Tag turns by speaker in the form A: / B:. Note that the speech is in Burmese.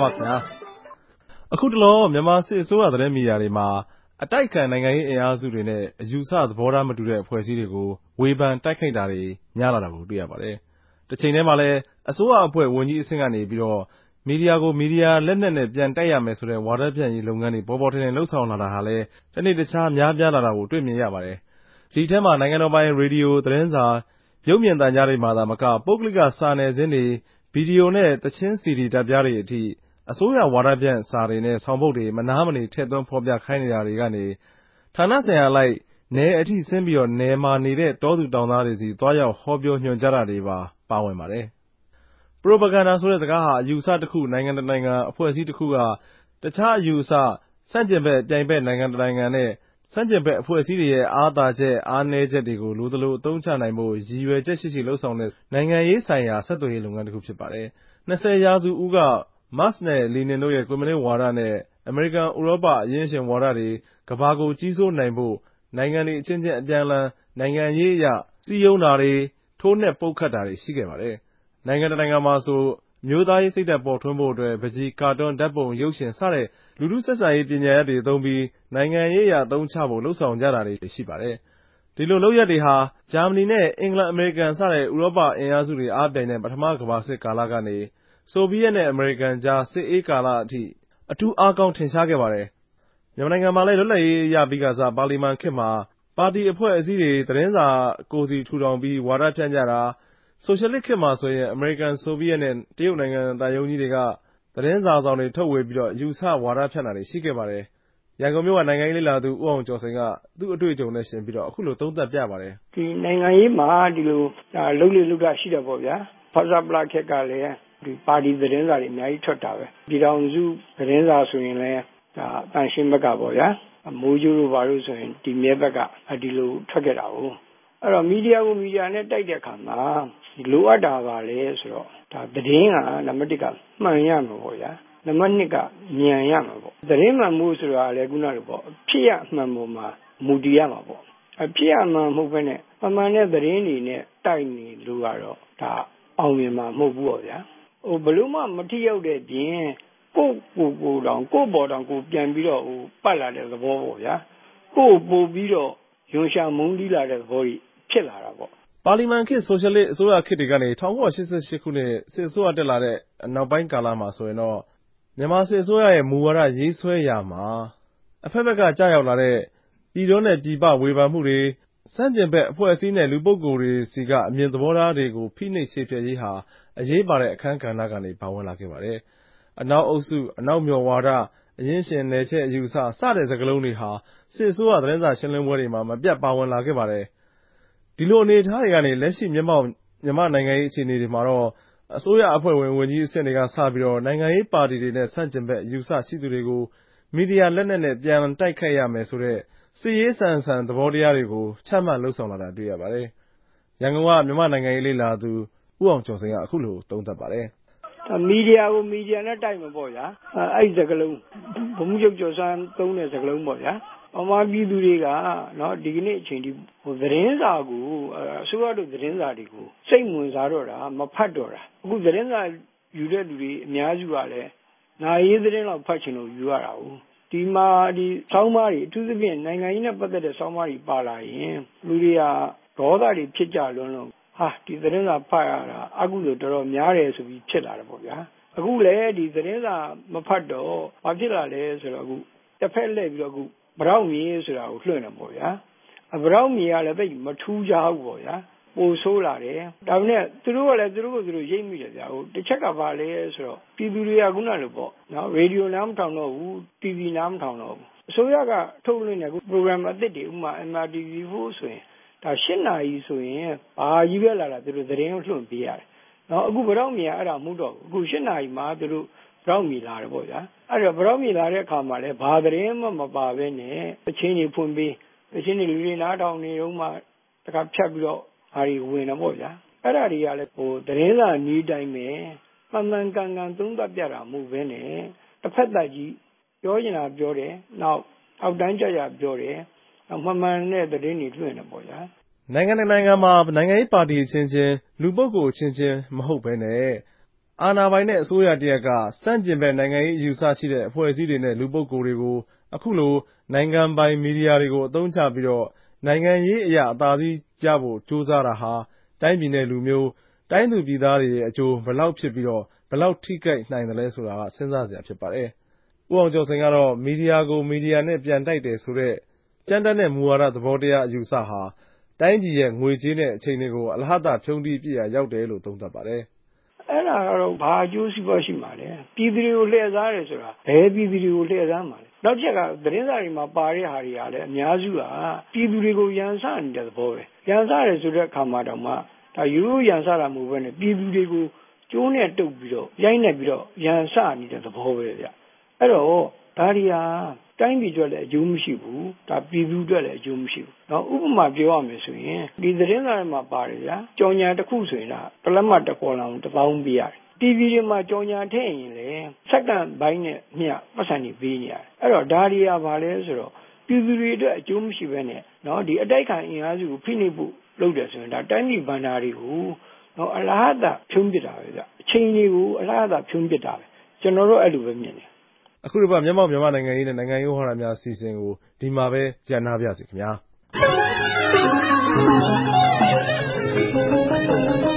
A: ပါခင်ဗျာအခုတလောမြန်မာစစ်အစိုးရသတင်းမီဒီယာတွေမှာအတိုက်ခံနိုင်ငံရေးအင်အားစုတွေနဲ့အယူဆသဘောထားမတူတဲ့အဖွဲ့အစည်းတွေကိုဝေဖန်တိုက်ခိုက်တာတွေများလာတာကိုတွေ့ရပါတယ်။တစ်ချိန်တည်းမှာလည်းအစိုးရအဖွဲ့ဝန်ကြီးအဆင့်ကနေပြီးတော့မီဒီယာကိုမီဒီယာလက်နက်နဲ့ပြန်တိုက်ရမယ်ဆိုတဲ့ဝါဒဖြန့်ရေးလုပ်ငန်းတွေပေါ်ပေါ်ထင်ထင်လှုပ်ဆောင်လာတာဟာလည်းတစ်နေ့တစ်ခြားများပြားလာတာကိုတွေ့မြင်ရပါတယ်။ဒီထဲမှာနိုင်ငံတော်ပိုင်ရေဒီယိုသတင်းစာရုပ်မြင်သံကြားတွေမှာသာမကပုဂ္ဂလိကစာနယ်ဇင်းတွေဗီဒီယိုနဲ့သချင်းစီဒီတပ်ပြားတွေအထိအစိုးရဝါဒဖြန့်စာတွေနဲ့ဆောင်ပုဒ်တွေမနားမနေထည့်သွင်းဖော်ပြခိုင်းနေတာတွေကနေဌာနဆိုင်ရာလိုက်နယ်အထိဆင်းပြီးတော့နယ်မှာနေတဲ့တောသူတောင်သားတွေစီသွားရောက်ဟောပြောညွှန်ကြားတာတွေပါဝင်ပါတယ်။ Propaganda ဆိုတဲ့စကားဟာအယူအဆတစ်ခုနိုင်ငံတစ်နိုင်ငံအဖွဲ့အစည်းတစ်ခုကတခြားအယူအဆဆန့်ကျင်ဘက်ပြိုင်ဘက်နိုင်ငံတစ်နိုင်ငံနဲ့ဆန့်ကျင်ဘက်အဖွဲ့အစည်းတွေရဲ့အားသာချက်အားနည်းချက်တွေကိုလိုသလိုအသုံးချနိုင်ဖို့ရည်ရွယ်ချက်ရှိရှိလှုပ်ဆောင်တဲ့နိုင်ငံရေးဆိုင်ရာဆက်သွယ်ရေးလုပ်ငန်းတစ်ခုဖြစ်ပါတယ်။20ရာစုဦးကမတ်စ်နဲ့လီနင်တို့ရဲ့ကွန်မြူနစ်ဝါဒနဲ့အမေရိကန်ဥရောပအရင်းရှင်ဝါဒတွေကမ္ဘာကိုကြီးစိုးနိုင်ဖို့နိုင်ငံတွေအချင်းချင်းအပြန်အလှန်နိုင်ငံရေးအရစည်းရုံးတာတွေထိုးနှက်ပုတ်ခတ်တာတွေရှိခဲ့ပါတယ်။နိုင်ငံတစ်နိုင်ငံမှာဆိုအမျိုးသားရေးစိတ်ဓာတ်ပေါ်ထွန်းဖို့အတွက်ပန်းချီကာတွန်းဓာတ်ပုံရုပ်ရှင်စတဲ့လူထုဆက်ဆံရေးပညာရပ်တွေသုံးပြီးနိုင်ငံရေးအရအသုံးချဖို့လှုပ်ဆောင်ကြတာတွေရှိပါတယ်။ဒီလိုလုပ်ရပ်တွေဟာဂျာမနီနဲ့အင်္ဂလန်အမေရိကန်စတဲ့ဥရောပအင်အားစုတွေအားပြိုင်တဲ့ပထမကမ္ဘာစစ်ကာလကနေဆိုဗီယက်နဲ့အမေရိကန်ကြားစစ်အေးကာလအထိအထူးအားကောင်းထင်ရှားခဲ့ပါတယ်။မြန်မာနိုင်ငံမှာလည်းလွတ်လပ်ရေးရပြီးကစားပါလီမန်ခေတ်မှာပါတီအဖွဲ့အစည်းတွေသတင်းစာကိုယ်စီထူထောင်ပြီးဝါဒဖြန့်ကြတာဆိုရှယ်လစ်ခေတ်မှာဆိုရင်အမေရိကန်ဆိုဗီယက်နဲ့တရုတ်နိုင်ငံသံရုံးကြီးတွေကသတင်းစာဆောင်တွေထုတ်ဝေပြီးတော့ယူဆဝါဒဖြန့်တာတွေရှိခဲ့ပါတယ်။ရန်ကုန်မြို့ကနိုင်ငံရေးလေ့လာသူဦးအောင်ကျော်စိန်ကသူ့အတွေ့အကြုံနဲ့ရှင်ပြီးတော့အခုလိုသုံးသပ်ပြပါတယ်
B: ။ဒီနိုင်ငံရေးမှာဒီလိုလုံလေလုံတာရှိတယ်ပေါ့ဗျာ။ဖဆပလခက်ကလည်းဒီပါတီသတင်းစာတွေအများကြီးထွက်တာပဲပြည်ထောင်စုသတင်းစာဆိုရင်လည်းဒါတန်ရှင်းဘက်ကပေါ့ဗျာမိုးကျိုးတို့ဘာလို့ဆိုရင်ဒီမြဲဘက်ကဒီလိုထွက်ခဲ့တာကိုအဲ့တော့မီဒီယာကိုမီဒီယာနဲ့တိုက်တဲ့အခါမှာလိုအပ်တာပါလေဆိုတော့ဒါသတင်းကနံပါတ်1ကမှန်ရမှာပေါ့ဗျာနံပါတ်2ကမြန်ရမှာပေါ့သတင်းမှန်မှုဆိုတာလည်းခုနကပေါ့ဖြစ်ရမှန်ပေါ်မှာမူတည်ရမှာပေါ့ဖြစ်ရမှန်မဟုတ်ဘဲနဲ့မှန်တဲ့သတင်းတွေနဲ့တိုက်နေလို့ကတော့ဒါအောင်မြင်မှာမဟုတ်ဘူးပေါ့ဗျာဘလို့မှမထိရောက်တဲ့ပြင်ကိုတောင်ကိုပေါ်တောင်ကိုပြန်ပြီးတော့ပတ်လာတဲ့သဘောပေါ့ဗျာကိုပို့ပြီးတော့ရွှန်ရှာမုန်းတီးလာတဲ့သဘောကြီးဖြစ်လာတာပေါ့
A: ပါလီမန်ခေတ်ဆိုရှယ်လစ်အစိုးရခေတ်တွေကနေ1988ခုနှစ်စစ်အစိုးရတက်လာတဲ့နောက်ပိုင်းကာလမှာဆိုရင်တော့မြန်မာစစ်အစိုးရရဲ့မူဝါဒရေးဆွဲရာမှာအဖက်ဖက်ကကြာရောက်လာတဲ့ပြည်တွင်းနဲ့ပြည်ပဝေဖန်မှုတွေစန့်ကျင်ဘက်အဖွဲ့အစည်းနဲ့လူပုဂ္ဂိုလ်တွေစီကအမြင်သဘောထားတွေကိုဖိနှိပ်ခြေဖျက်ရေးဟာအရေးပါတဲ့အခန်းကဏ္ဍကနေပါဝင်လာခဲ့ပါတယ်။အနောက်အုပ်စုအနောက်မျှော်ဝါဒအရင်းရှင်နယ်ချဲ့အယူအဆစတဲ့စကားလုံးတွေဟာစစ်အစိုးရသတင်းစာရှင်းလင်းပွဲတွေမှာမပြတ်ပါဝင်လာခဲ့ပါတယ်။ဒီလိုအနေအထားတွေကနေလက်ရှိမြန်မာနိုင်ငံရေးအခြေအနေတွေမှာတော့အစိုးရအဖွဲ့ဝင်ဝန်ကြီးအဆင့်တွေကစပြီးတော့နိုင်ငံရေးပါတီတွေနဲ့ဆန့်ကျင်ဘက်အယူအဆရှိသူတွေကိုမီဒီယာလက်နက်နဲ့ပြန်တိုက်ခိုက်ရမယ်ဆိုတဲ့စစ်ရေးဆန်ဆန်သဘောတရားတွေကိုချမှတ်လှုပ်ဆောင်လာတာတွေ့ရပါတယ်။ရန်ကုန်ကမြန်မာနိုင်ငံရေးလေ့လာသူဦးအောင်ကျော်စိန်ကအခုလိုသုံးသပ်ပါတယ်
B: ။မီဒီယာကိုမီဒီယာနဲ့တိုက်မှာပေါ့ဗျာ။အဲ့ဒီစကားလုံးဘုံမှုချုပ်ကျော်စမ်းသုံးတဲ့စကားလုံးပေါ့ဗျာ။အမှန်ပြည်သူတွေကနော်ဒီကနေ့အချိန်ဒီသတင်းစာကိုအစိုးရတို့သတင်းစာတွေကိုစိတ်ဝင်စားတော့တာမဖတ်တော့တာအခုသတင်းစာယူတဲ့လူတွေအများစုကလည်းနာရေးသတင်းလောက်ဖတ်ချင်လို့ယူရတာဟုတ်ဒီမှာဒီဆောင်းပါးတွေအထူးသဖြင့်နိုင်ငံရေးနဲ့ပတ်သက်တဲ့ဆောင်းပါးတွေပါလာရင်လူတွေကဒေါသတွေဖြစ်ကြလွန်းလို့ဟာဒီသတင်းစာဖတ်ရတာအကုသို့တော်တော်များတယ်ဆိုပြီးဖြစ်လာတယ်ပေါ့ဗျာအခုလည်းဒီသတင်းစာမဖတ်တော့ဘာဖြစ်လာလဲဆိုတော့အခုတစ်ဖက်လှည့်ပြီးတော့အခုဗရောက်မြေဆိုတာကိုလွှင့်တယ်ပေါ့ဗျာဗရောက်မြေကလည်းသိမထူးကြဘူးပေါ့ဗျာပိုဆိုးလာတယ်ဒါပေမဲ့သူတို့ကလည်းသူတို့ကိုသူတို့ရိပ်မိတယ်ဗျာဟိုတစ်ချက်ကဘာလဲဆိုတော့ပြည်သူတွေကခုနလိုပေါ့နော်ရေဒီယိုနားမထောင်တော့ဘူး TV နားမထောင်တော့ဘူးအစိုးရကထုတ်လွှင့်တဲ့ program အသစ်တွေဥပမာ MRTV4 ဆိုရင်ဒါ8နာရီဆိုရင်ဘာကြီးပဲလာတာသူတို့သတင်းလွှင့်ပေးရတယ်နော်အခုဗရောက်မြေကအဲ့ဒါမဟုတ်တော့ဘူးအခု8နာရီမှသူတို့ဗရောက်မြေလာတယ်ပေါ့ဗျာအဲ့တော့ဗရောက်မြေလာတဲ့အခါမှာလည်းဘာသတင်းမှမပါဘဲနဲ့အချင်းတွေဖွင့်ပေးအချင်းတွေလူတွေနားထောင်နေတော့မှတခါဖြတ်ပြီးတော့ဟာတွေဝင်တော့ပေါ့ဗျာအဲ့ဒါတွေကလည်းဟိုသတင်းစာနည်းတိုင်းပဲမှန်မှန်ကန်ကန်သုံးသပ်ပြတာမဟုတ်ဘဲနဲ့တစ်ဖက်သက်ကြီးပြောနေတာပြောတယ်နောက်အောက်တန်းကြကြပြောတယ်မှန်မှန်တဲ့သတင်းတွေလွှင့်နေပေါ့ဗျာ
A: နိုင်ငံမှာနိုင်ငံရေးပါတီအချင်းချင်းလူပုဂ္ဂိုလ်အချင်းချင်းမဟုတ်ဘဲနဲ့အာဏာပိုင်နဲ့အစိုးရတရပ်ကဆန့်ကျင်ဘက်နိုင်ငံရေးအယူအဆရှိတဲ့အဖွဲ့အစည်းတွေနဲ့လူပုဂ္ဂိုလ်တွေကိုအခုလိုနိုင်ငံပိုင်မီဒီယာတွေကိုအသုံးချပြီးတော့နိုင်ငံရေးအရအသာစီးရဖို့ကြိုးစားတာဟာတိုင်းပြည်နဲ့လူမျိုးတိုင်းသူပြည်သားတွေရဲ့အကျိုးဘယ်လောက်ဖြစ်ပြီးတော့ဘယ်လောက်ထိခိုက်နိုင်သလဲဆိုတာကစဉ်းစားစရာဖြစ်ပါတယ်။ဦးအောင်ကျော်စိန်ကတော့မီဒီယာကိုမီဒီယာနဲ့ပြန်တိုက်တယ်ဆိုတဲ့ကြမ်းတမ်းတဲ့မူဝါဒသဘောတရားအယူအဆဟာတိုင်းပြည်ရဲ့ငွေကြေးနဲ့အခြေအနေကိုအလဟဿဖြုန်းတီးပြစ်ရာရောက်တယ်လို့သုံးသပ်ပါတယ်
B: ။အဲ့ဒါကတော့ဘာအကျိုးစီးပွားရှိမှာလဲပြည်သူတွေကိုလှည့်စားတယ်ဆိုတာဘယ်ပြည်သူတွေကိုလှည့်စားမှာလဲနောက်ချက်ကသတင်းစာတွေမှာပါတဲ့ဟာတွေကလည်းအများစုကပြည်သူတွေကိုရန်စနေတဲ့သဘောပဲရန်စတယ်ဆိုတဲ့အခါမှာတော့မှဒါရိုးရန်စတာမဟုတ်ဘဲနဲ့ပြည်သူတွေကိုကျိုးနဲ့တုပ်ပြီးတော့ရိုက်နှက်ပြီးတော့ရန်စနေတဲ့သဘောပဲဗျအဲ့တော့ဒါတွေဟာတိုင်းပြည်အတွက်လည်းအကျိုးမရှိဘူးဒါပြည်သူအတွက်လည်းအကျိုးမရှိဘူး။နောက်ဥပမာပြောရမယ်ဆိုရင်ဒီသတင်းစာတွေမှာပါတယ်ဗျာကြော်ညာတစ်ခုဆိုရင်ဒါပလက်မှတ်တစ်ခေါ်လောင်1000ပေးရတယ်။ TV တွေမှာကြော်ညာထည့်ရင်လေစက္ကန့်ပိုင်းနဲ့မျှပတ်စံတွေပေးနေရတယ်။အဲ့တော့ဒါတွေကဘာလဲဆိုတော့ပြည်သူတွေအတွက်အကျိုးမရှိဘဲနဲ့နော်ဒီအတိုက်ခံအင်အားစုကိုဖိနှိပ်ဖို့လုပ်တယ်ဆိုရင်ဒါတိုင်းပြည်ဘဏ္ဍာတွေကိုနော်အလားအဖြုံးပစ်တာပဲဗျ။အချိန်တွေကိုအလားအဖြုံးပစ်တာပဲ။ကျွန်တော်တို့အဲ့လိုပဲမြင်တယ်
A: အခုတစ်ပတ်မျက်မှောက်မြန်မာနိုင်ငံရေးနဲ့နိုင်ငံရေးဝါဒများအစီအစဉ်ကိုဒီမှာပဲရပ်နားပါရစေခင်ဗျာ